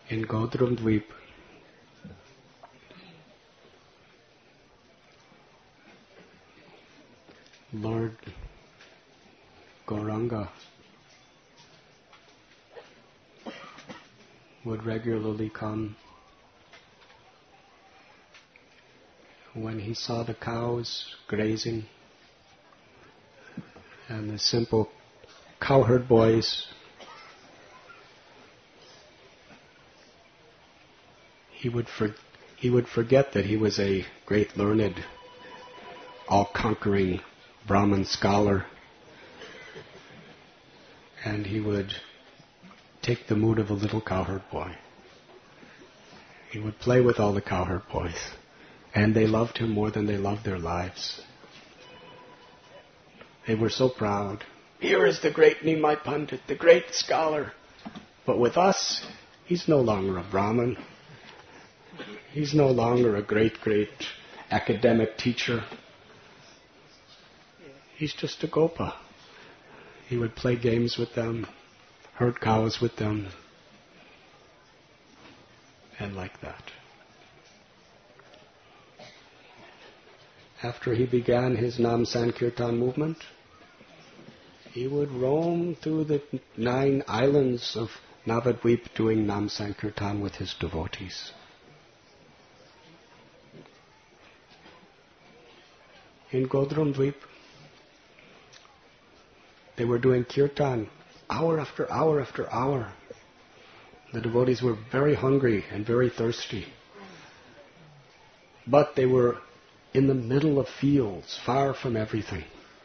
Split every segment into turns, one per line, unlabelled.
in Godrumdvip, Lord Gauranga would regularly come. When he saw the cows grazing and the simple cowherd boys, he would forget that he was a great learned, all-conquering Brahmin scholar, and he would take the mood of a little cowherd boy. He would play with all the cowherd boys, and they loved him more than they loved their lives. They were so proud. Here is the great Nimai Pandit, the great scholar. But with us, he's no longer a Brahmin. He's no longer a great academic teacher. He's just a Gopa. He would play games with them, herd cows with them, and like that. After he began his Nam Sankirtan movement, he would roam through the 9 islands of Navadvip doing Nam Sankirtan with his devotees. In Godrumdvip, they were doing kirtan hour after hour after hour. The devotees were very hungry and very thirsty. But they were in the middle of fields, far from everything.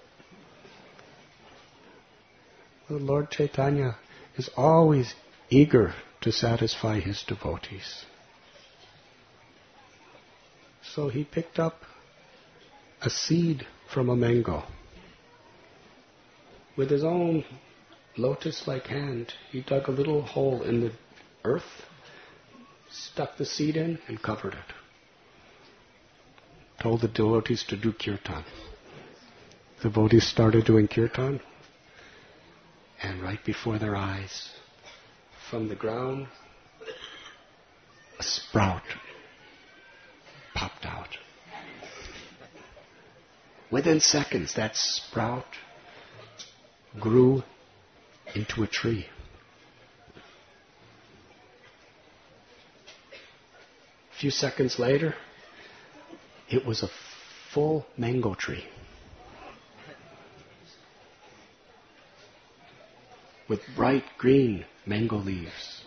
The Lord Chaitanya is always eager to satisfy his devotees. So he picked up a seed from a mango. With his own lotus-like hand, he dug a little hole in the earth, stuck the seed in, and covered it. Told the devotees to do kirtan. The devotees started doing kirtan, and right before their eyes, from the ground, a sprout popped out. Within seconds, that sprout grew into a tree. A few seconds later, it was a full mango tree with bright green mango leaves.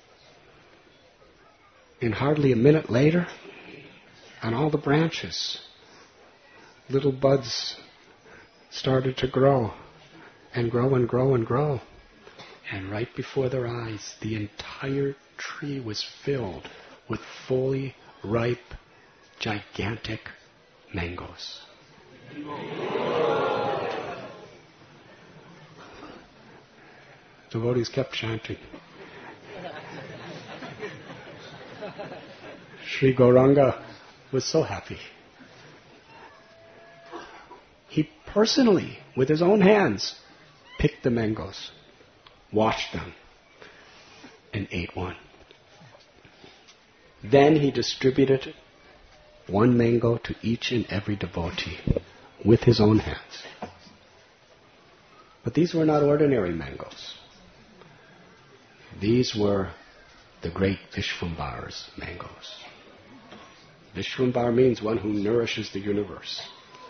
And hardly a minute later, on all the branches, little buds started to grow and grow and grow and grow. And right before their eyes, the entire tree was filled with fully ripe, gigantic mangoes. Devotees kept chanting. Sri Gauranga was so happy. He personally, with his own hands, picked the mangoes, washed them, and ate one. Then he distributed one mango to each and every devotee with his own hands. But these were not ordinary mangoes. These were the great Vishvambara's mangoes. Vishvambara means one who nourishes the universe.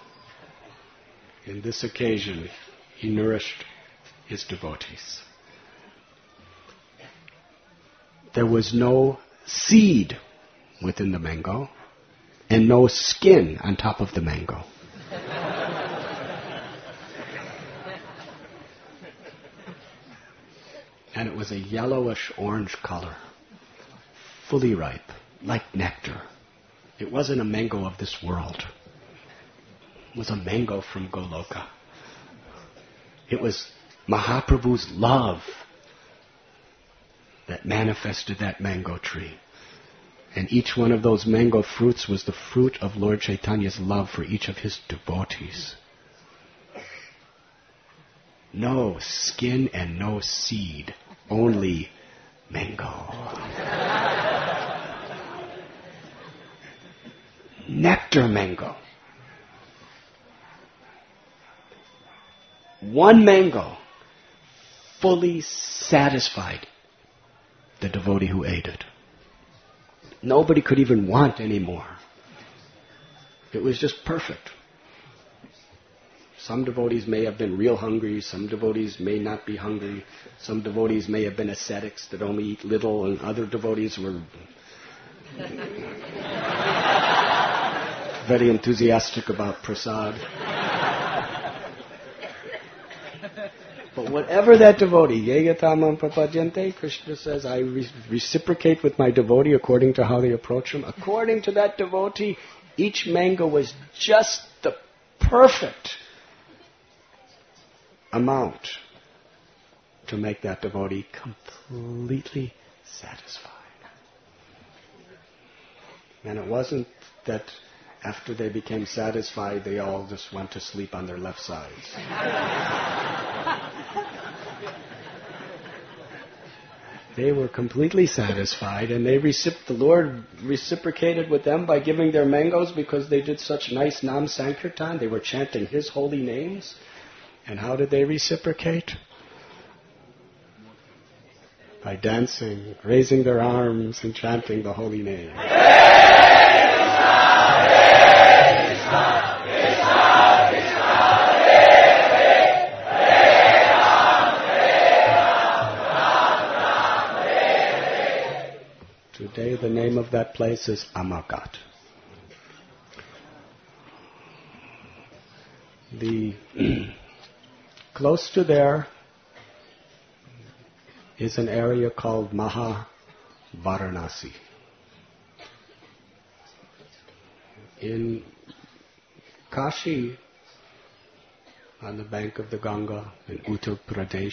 In this occasion, he nourished his devotees. There was no seed within the mango and no skin on top of the mango. And it was a yellowish-orange color, fully ripe, like nectar. It wasn't a mango of this world. It was a mango from Goloka. It was Mahaprabhu's love that manifested that mango tree. And each one of those mango fruits was the fruit of Lord Chaitanya's love for each of his devotees. No skin and no seed, only mango. Nectar mango. One mango fully satisfied the devotee who ate it. Nobody could even want any more. It was just perfect. Some devotees may have been real hungry, some devotees may not be hungry, some devotees may have been ascetics that only eat little, and other devotees were very enthusiastic about prasad. But whatever that devotee, yeyatamam prapadyante, Krishna says, I reciprocate with my devotee according to how they approach him. According to that devotee, each mango was just the perfect amount to make that devotee completely satisfied. And it wasn't that after they became satisfied, they all just went to sleep on their left sides. They were completely satisfied, and the Lord reciprocated with them by giving their mangoes because they did such nice Nam Sankirtan. They were chanting His holy names. And how did they reciprocate? By dancing, raising their arms, and chanting the holy name. Today the name of that place is Amarghat. Close to there is an area called Mahavaranasi. In Kashi, on the bank of the Ganga, in Uttar Pradesh,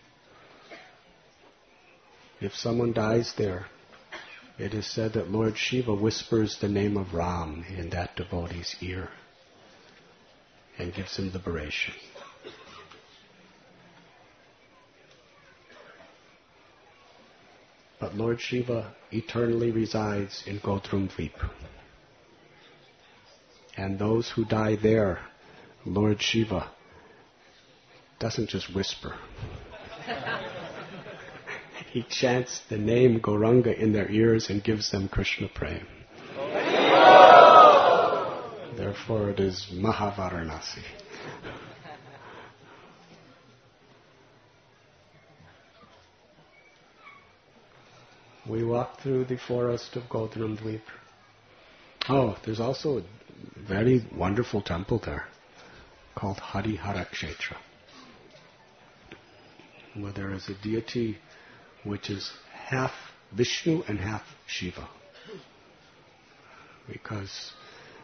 if someone dies there, it is said that Lord Shiva whispers the name of Ram in that devotee's ear and gives him liberation. But Lord Shiva eternally resides in Godrumdvip. And those who die there, Lord Shiva doesn't just whisper. He chants the name Gauranga in their ears and gives them Krishna Prem. Therefore it is Mahavaranasi. We walked through the forest of Godrumdvip. Oh, there's also a very wonderful temple there called Harihara Kshetra, where there is a deity which is half Vishnu and half Shiva. Because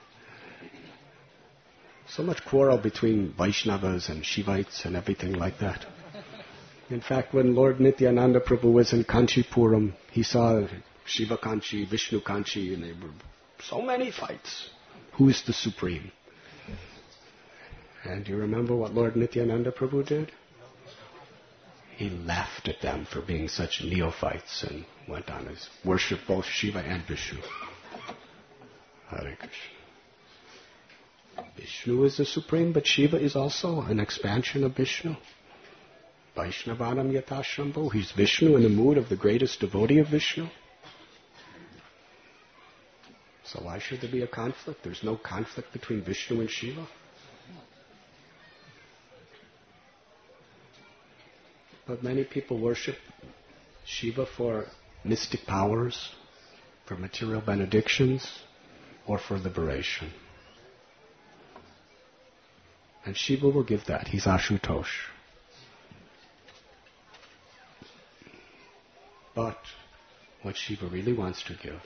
so much quarrel between Vaishnavas and Shivites and everything like that. In fact, when Lord Nityananda Prabhu was in Kanchipuram, he saw Shiva Kanchi, Vishnu Kanchi, and there were so many fights. Who is the supreme? And do you remember what Lord Nityananda Prabhu did? He laughed at them for being such neophytes and went on his worship both Shiva and Vishnu. Hare Krishna. Vishnu is the supreme, but Shiva is also an expansion of Vishnu. Vaishnavanam Yatashambho. He's Vishnu in the mood of the greatest devotee of Vishnu. So why should there be a conflict? There's no conflict between Vishnu and Shiva. But many people worship Shiva for mystic powers, for material benedictions, or for liberation. And Shiva will give that. He's Ashutosh. But what Shiva really wants to give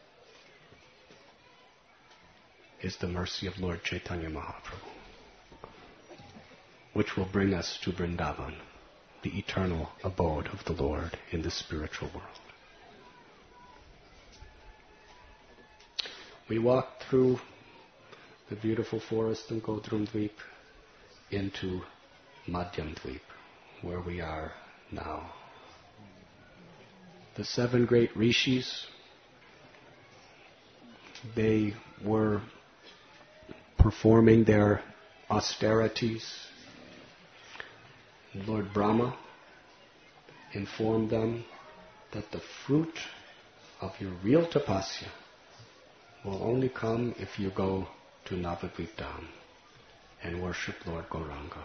is the mercy of Lord Chaitanya Mahaprabhu, which will bring us to Vrindavan, the eternal abode of the Lord in the spiritual world. We walked through the beautiful forest in Godrumdvip into Madhyamdvip, where we are now. The 7 great rishis, they were performing their austerities. Lord Brahma informed them that the fruit of your real tapasya will only come if you go to Navadvip Dham and worship Lord Gauranga.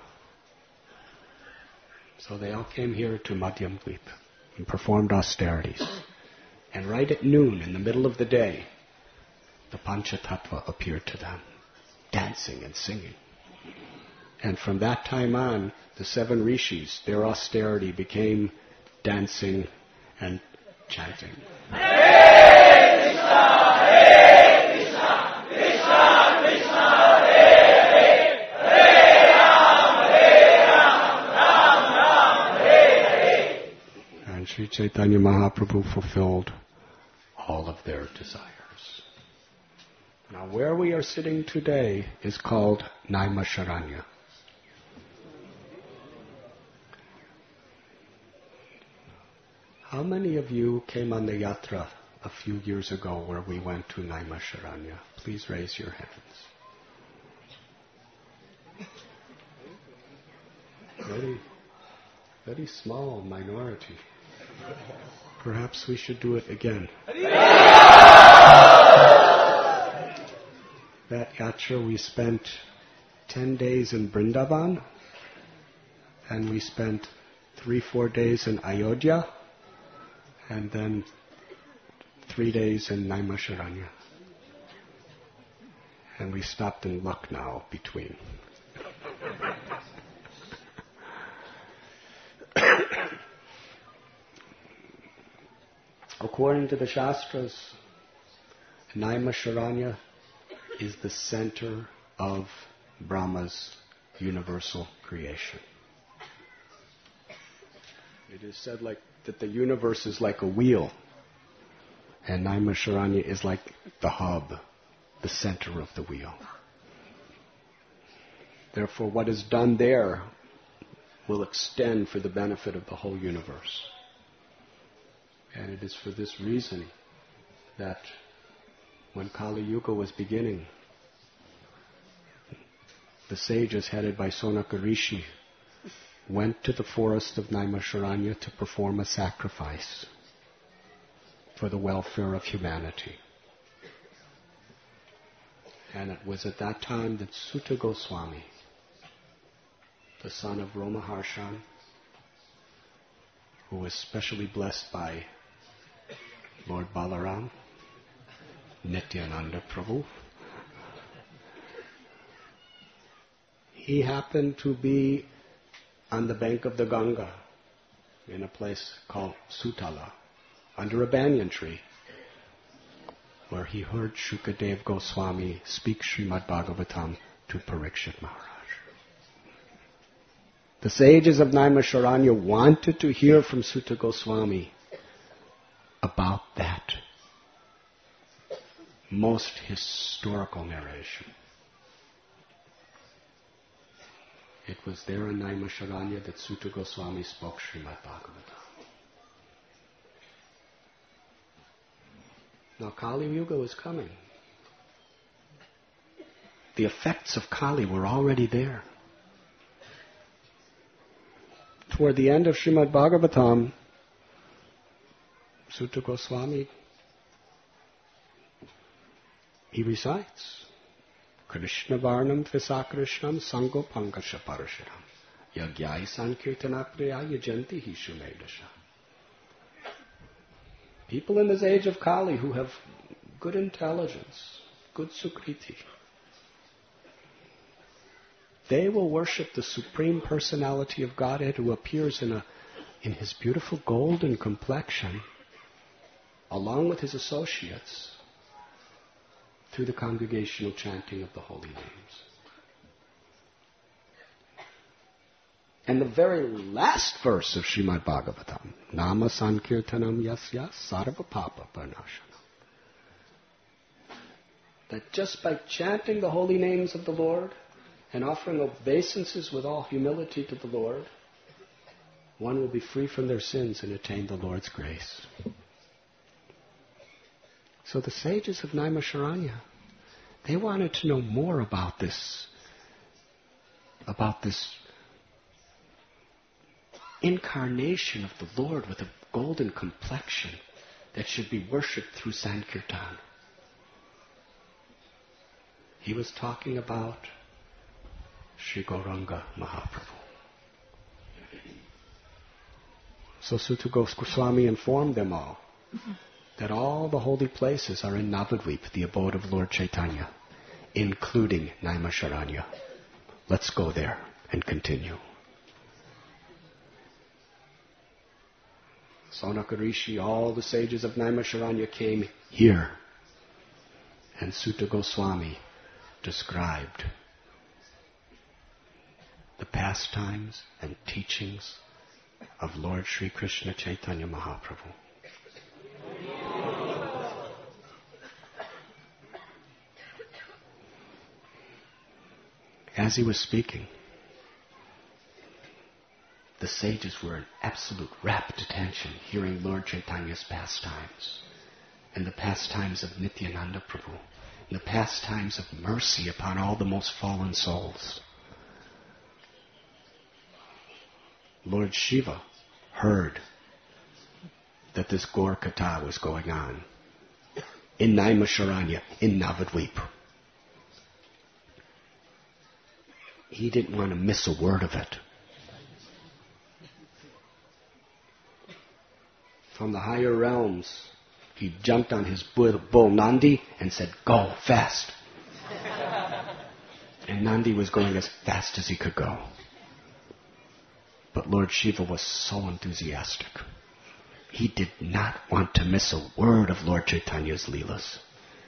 So they all came here to Madhyam Dvip and performed austerities. And right at noon, in the middle of the day, the Panchatattva appeared to them, dancing and singing. And from that time on, the 7 rishis, their austerity became dancing and chanting. And Sri Chaitanya Mahaprabhu fulfilled all of their desires. Now where we are sitting today is called Naimisharanya. How many of you came on the yatra a few years ago where we went to Naimisharanya? Please raise your hands. Very, very small minority. Perhaps we should do it again. That yatra we spent 10 days in Vrindavan, and we spent 3-4 days in Ayodhya, and then 3 days in Naimisharanya. And we stopped in Lucknow between. According to the Shastras, Naimisharanya is the center of Brahma's universal creation. It is said that the universe is like a wheel, and Naimisharanya is like the hub, the center of the wheel. Therefore, what is done there will extend for the benefit of the whole universe. And it is for this reason that when Kali Yuga was beginning, the sages headed by Sonaka Rishi went to the forest of Naimisharanya to perform a sacrifice for the welfare of humanity. And it was at that time that Sutta Goswami, the son of Romaharshan, who was specially blessed by Lord Balaram, Nityananda Prabhu, he happened to be on the bank of the Ganga in a place called Sutala, under a banyan tree, where he heard Shukadev Goswami speak Srimad Bhagavatam to Parikshit Maharaj. The sages of Naimisharanya wanted to hear from Sutta Goswami about that most historical narration. It was there in Naimisharanya that Sutta Goswami spoke Srimad Bhagavatam. Now Kali Yuga was coming. The effects of Kali were already there. Toward the end of Srimad Bhagavatam, Sutta Goswami, he recites, Krishna Varnam Tvisakrishnam Sango Pankasha Parasharam Yagyai Sankirtanapriya Yajanti Hishumedasha. People in this age of Kali who have good intelligence, good sukriti, they will worship the Supreme Personality of Godhead who appears in his beautiful golden complexion, along with his associates, through the congregational chanting of the holy names. And the very last verse of Srimad Bhagavatam, Nama Sankirtanam Yasya Sarva Papa Parnashanam, that just by chanting the holy names of the Lord and offering obeisances with all humility to the Lord, one will be free from their sins and attain the Lord's grace. So the sages of Naimisharanya, they wanted to know more about this incarnation of the Lord with a golden complexion that should be worshipped through Sankirtan. He was talking about Sri Gauranga Mahaprabhu. So Suta Goswami informed them all that all the holy places are in Navadvip, the abode of Lord Chaitanya, including Naimisharanya. Let's go there and continue. Sonaka Rishi, all the sages of Naimisharanya came here. And Suta Goswami described the pastimes and teachings of Lord Sri Krishna Chaitanya Mahaprabhu. As he was speaking, the sages were in absolute rapt attention, hearing Lord Chaitanya's pastimes, and the pastimes of Nityananda Prabhu, and the pastimes of mercy upon all the most fallen souls. Lord Shiva heard that this Gaur Katha was going on in Naimisharanya, in Navadvip. He didn't want to miss a word of it. From the higher realms, he jumped on his bull Nandi and said, "Go, fast." And Nandi was going as fast as he could go. But Lord Shiva was so enthusiastic. He did not want to miss a word of Lord Chaitanya's Leelas.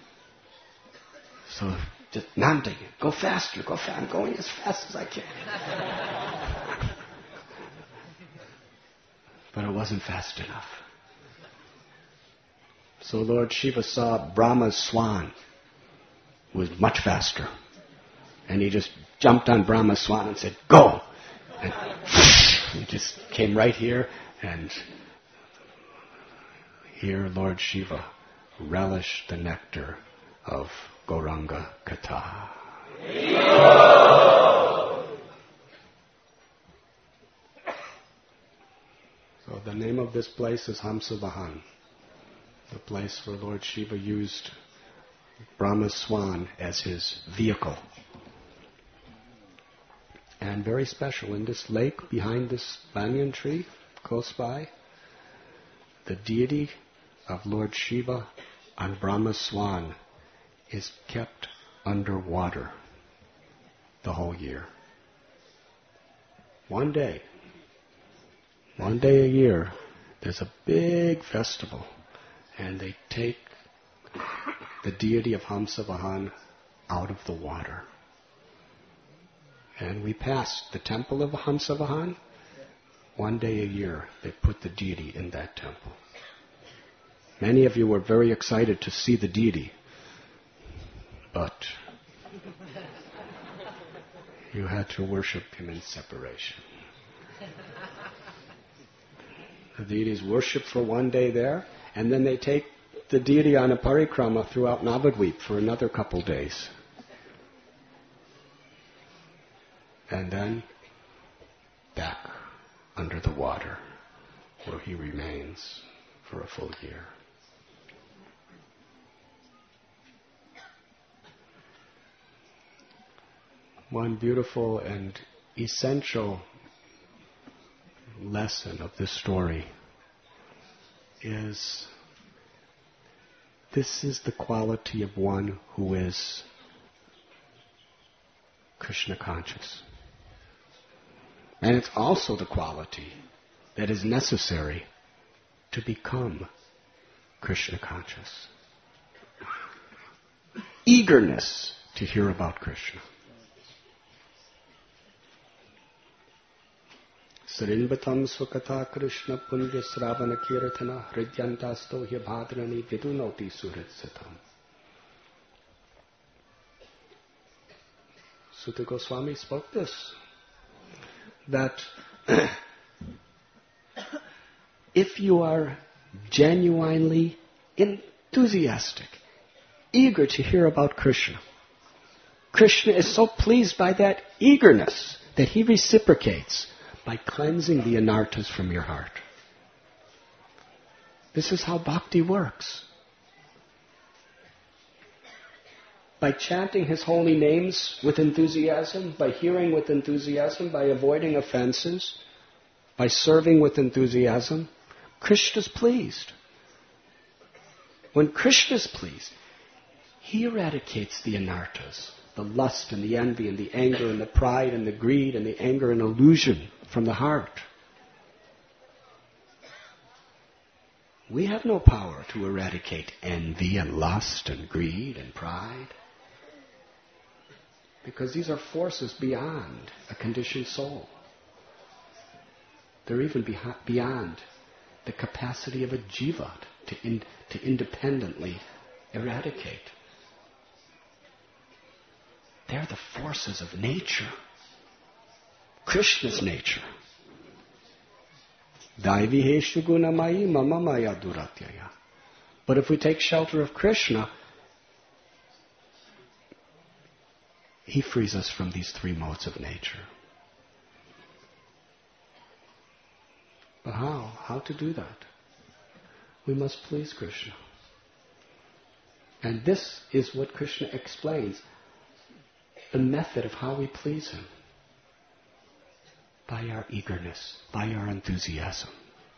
So, just, Nandi, go faster, go fast. I'm going as fast as I can. But it wasn't fast enough. So Lord Shiva saw Brahma's swan was much faster. And he just jumped on Brahma's swan and said, "Go!" And he just came right here, and here Lord Shiva relished the nectar of Gauranga Katha. So the name of this place is Hamsavahan, the place where Lord Shiva used Brahma's swan as his vehicle. And very special, in this lake behind this banyan tree, close by, the deity of Lord Shiva on Brahma's swan is kept underwater the whole year. One day a year, there's a big festival, and they take the deity of Hamsavahan out of the water. And we passed the temple of Hamsavahan. One day a year, they put the deity in that temple. Many of you were very excited to see the deity, but you had to worship him in separation. The deity is worshipped for one day there, and then they take the deity on a parikrama throughout Navadvip for another couple days. And then back under the water, where he remains for a full year. One beautiful and essential lesson of this story is this is the quality of one who is Krishna conscious. And it's also the quality that is necessary to become Krishna conscious. Eagerness to hear about Krishna. Sarinvatam swakatha Krishna punya sravana kirtana hridyantasto hya bhadrani vidunoti suritsatam. Suta Goswami spoke this, that if you are genuinely enthusiastic, eager to hear about Krishna. Krishna is so pleased by that eagerness that he reciprocates by cleansing the anarthas from your heart. This is how bhakti works. By chanting his holy names with enthusiasm, by hearing with enthusiasm, by avoiding offenses, by serving with enthusiasm, Krishna's pleased. When Krishna's pleased, he eradicates the anarthas, the lust and the envy and the anger and the pride and the greed and the anger and illusion from the heart. We have no power to eradicate envy and lust and greed and pride, because these are forces beyond a conditioned soul. They're even beyond the capacity of a jiva to independently eradicate. They're the forces of nature, Krishna's nature. Daiviheshu gunamayi mama maya duratyaya. But if we take shelter of Krishna, he frees us from these three modes of nature. But how? How to do that? We must please Krishna. And this is what Krishna explains, the method of how we please him. By our eagerness, by our enthusiasm.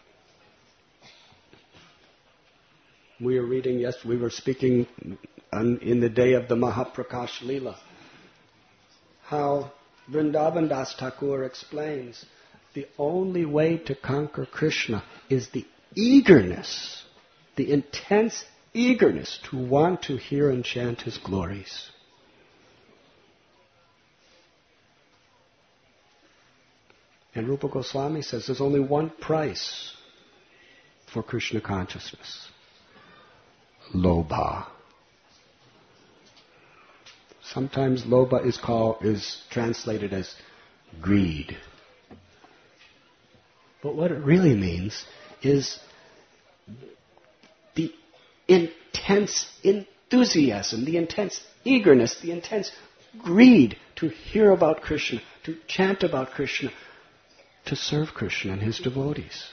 We were speaking in the day of the Mahaprakash Leela, how Vrindavan Das Thakur explains the only way to conquer Krishna is the eagerness, the intense eagerness to want to hear and chant his glories. And Rupa Goswami says there's only one price for Krishna consciousness. Lobha. Sometimes lobha is translated as greed. But what it really means is the intense enthusiasm, the intense eagerness, the intense greed to hear about Krishna, to chant about Krishna, to serve Krishna and his devotees.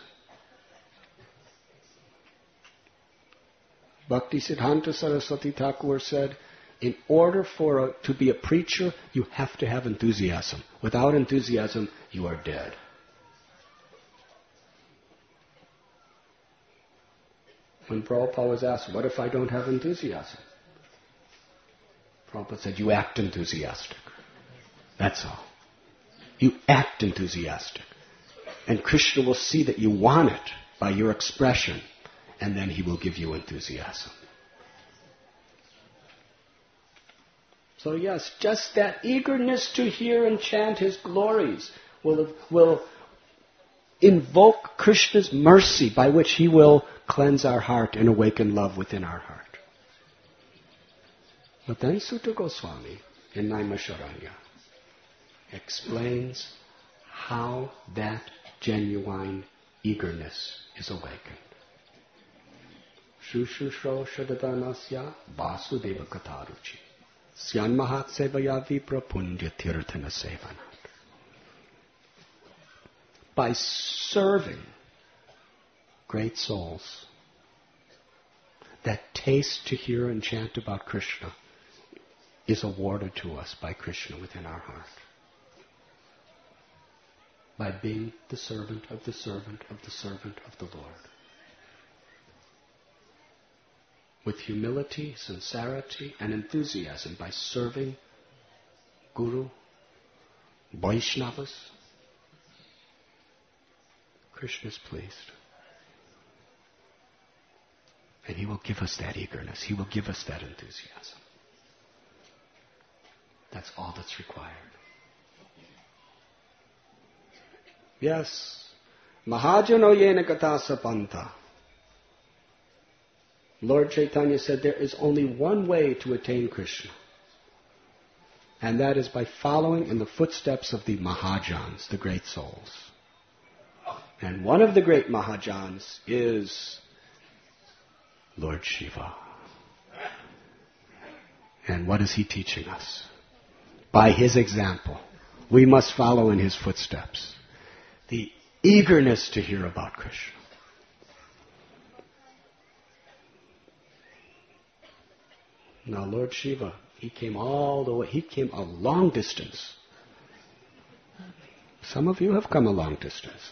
Bhakti Siddhanta Saraswati Thakur said, in order to be a preacher, you have to have enthusiasm. Without enthusiasm, you are dead. When Prabhupada was asked, what if I don't have enthusiasm? Prabhupada said, you act enthusiastic. That's all. You act enthusiastic. And Krishna will see that you want it by your expression, and then he will give you enthusiasm. So yes, just that eagerness to hear and chant his glories will invoke Krishna's mercy, by which he will cleanse our heart and awaken love within our heart. But then Sutta Goswami in Naimisharanya explains how that genuine eagerness is awakened. Shushusho shadadanasya vasudeva kataruchi syanmahat sevaya vipra punya tirthana sevanat. By serving great souls that taste to hear and chant about Krishna is awarded to us by Krishna within our heart. By being the servant of the servant of the servant of the Lord. With humility, sincerity, and enthusiasm, by serving Guru, Vaishnavas, Krishna is pleased. And he will give us that eagerness. He will give us that enthusiasm. That's all that's required. Yes. Mahajano yena kata sapanta. Lord Chaitanya said there is only one way to attain Krishna. And that is by following in the footsteps of the Mahajans, the great souls. And one of the great Mahajans is Lord Shiva. And what is he teaching us? By his example. We must follow in his footsteps. The eagerness to hear about Krishna. Now Lord Shiva, he came all the way, he came a long distance. Some of you have come a long distance.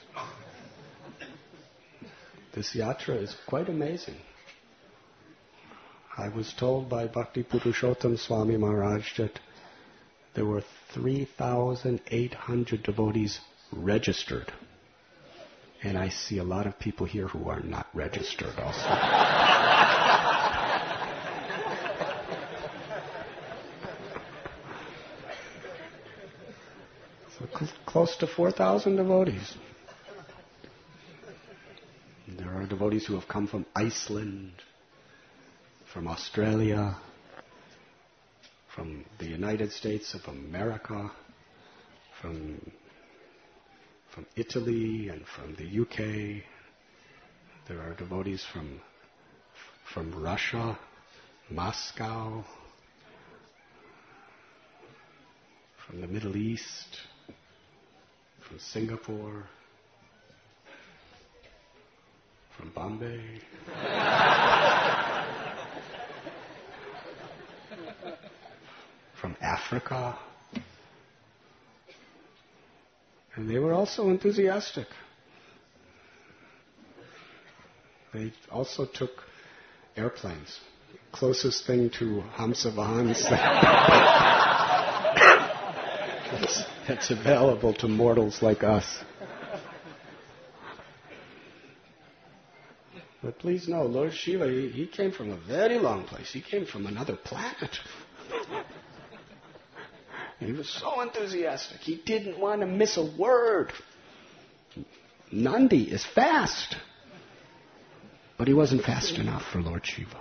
This yatra is quite amazing. I was told by Bhakti Purushottam Swami Maharaj that there were 3,800 devotees registered. And I see a lot of people here who are not registered also. So close to 4,000 devotees. There are devotees who have come from Iceland, from Australia, from the United States of America, from Italy and from the UK. There are devotees from Russia, Moscow, from the Middle East, from Singapore, from Bombay. From Africa. And they were also enthusiastic. They also took airplanes. Closest thing to Hamsavahans that's available to mortals like us. But please know, Lord Shiva, he came from a very long place. He came from another planet. He was so enthusiastic. He didn't want to miss a word. Nandi is fast. But he wasn't fast enough for Lord Shiva.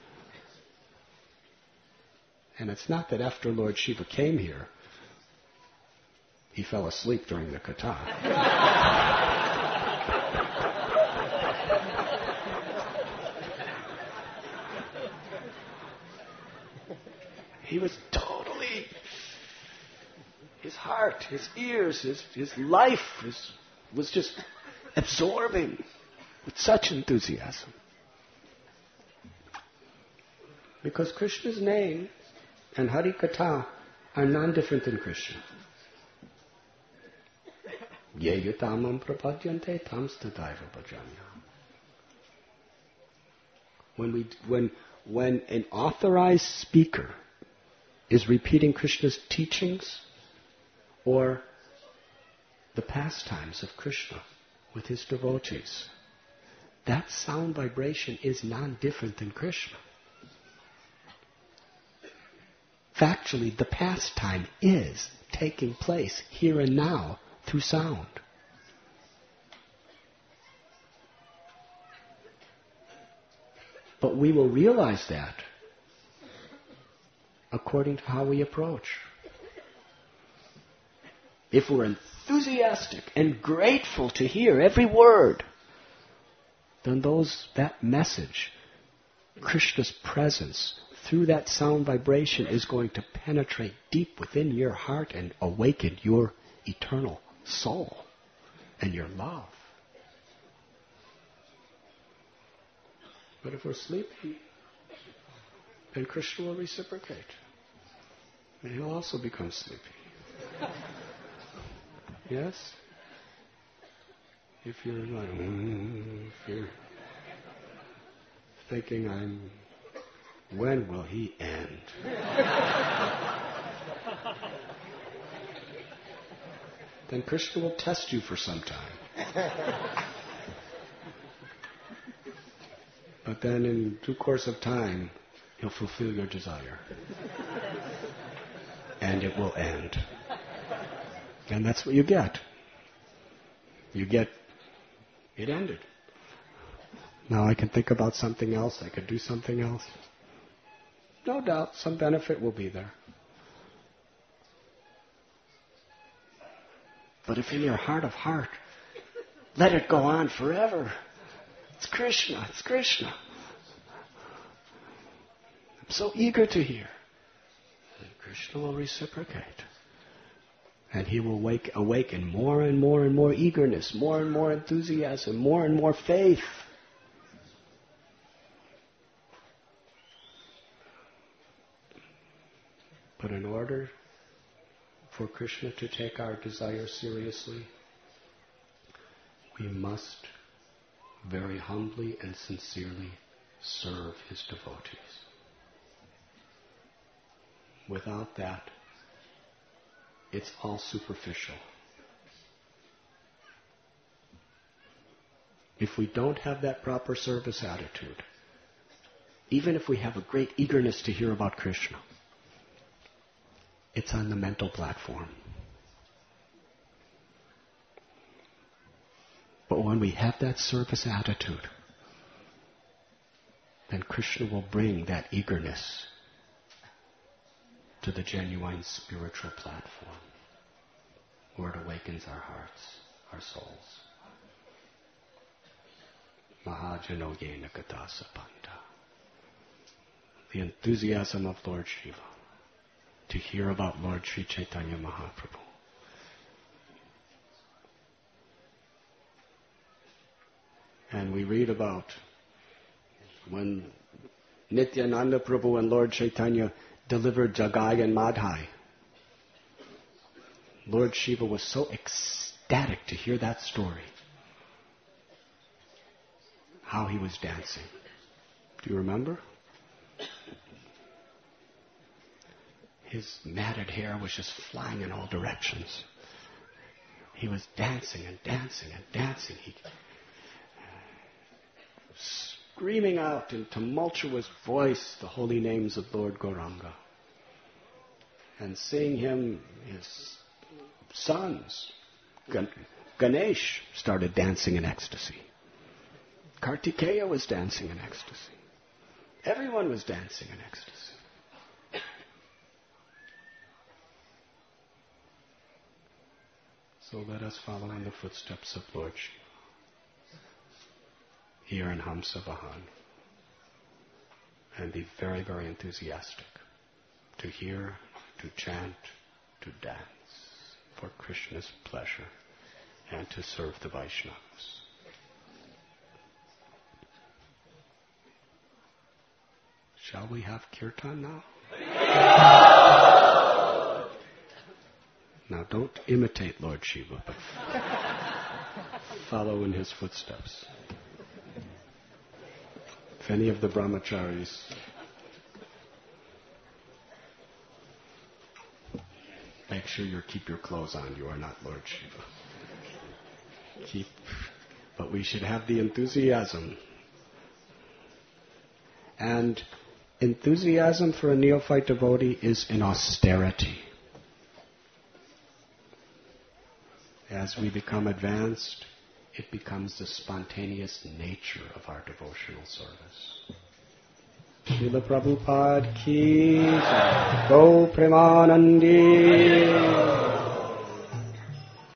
And it's not that after Lord Shiva came here, he fell asleep during the katha. He was totally, his heart, his ears, his life was just absorbing with such enthusiasm. Because Krishna's name and Hari Katha are non-different than Krishna. Ye yutamam prapadyante tam stataiva bhajamyam. When an authorized speaker is repeating Krishna's teachings or the pastimes of Krishna with his devotees, that sound vibration is non-different than Krishna. Factually, the pastime is taking place here and now through sound. But we will realize that according to how we approach. If we're enthusiastic and grateful to hear every word, then that message, Krishna's presence, through that sound vibration is going to penetrate deep within your heart and awaken your eternal soul and your love. But if we're sleepy, then Krishna will reciprocate. And he'll also become sleepy. Yes? If you're like, if you're thinking, when will he end? Then Krishna will test you for some time. But then in due course of time, he'll fulfill your desire. And it will end. And that's what you get. You get, it ended. Now I can think about something else. I could do something else. No doubt, some benefit will be there. But if in your heart of heart, let it go on forever. It's Krishna, it's Krishna. I'm so eager to hear. Krishna will reciprocate. And he will awaken more and more eagerness, more and more enthusiasm, more and more faith. But in order for Krishna to take our desire seriously, we must very humbly and sincerely serve his devotees. Without that, it's all superficial. If we don't have that proper service attitude, even if we have a great eagerness to hear about Krishna, it's on the mental platform. But when we have that service attitude, then Krishna will bring that eagerness to the genuine spiritual platform, where it awakens our hearts, our souls. Mahajano yena katasa panta. The enthusiasm of Lord Shiva to hear about Lord Sri Chaitanya Mahaprabhu. And we read about when Nityananda Prabhu and Lord Chaitanya delivered Jagai and Madhai. Lord Shiva was so ecstatic to hear that story. How he was dancing. Do you remember? His matted hair was just flying in all directions. He was dancing and dancing and dancing. He screaming out in tumultuous voice the holy names of Lord Gauranga. And seeing him, his sons, Ganesh, started dancing in ecstasy. Kartikeya was dancing in ecstasy. Everyone was dancing in ecstasy. So let us follow in the footsteps of Lord Shiva here in Hamsa Vahan and be very, very enthusiastic to hear, to chant, to dance for Krishna's pleasure and to serve the Vaishnavas. Shall we have kirtan now? Now don't imitate Lord Shiva, but follow in his footsteps. If any of the brahmacharis make sure you keep your clothes on, you are not Lord Shiva. But we should have the enthusiasm. And enthusiasm for a neophyte devotee is in austerity. As we become advanced, it becomes the spontaneous nature of our devotional service. Srila Prabhupada ki Jai. Go Premanandi.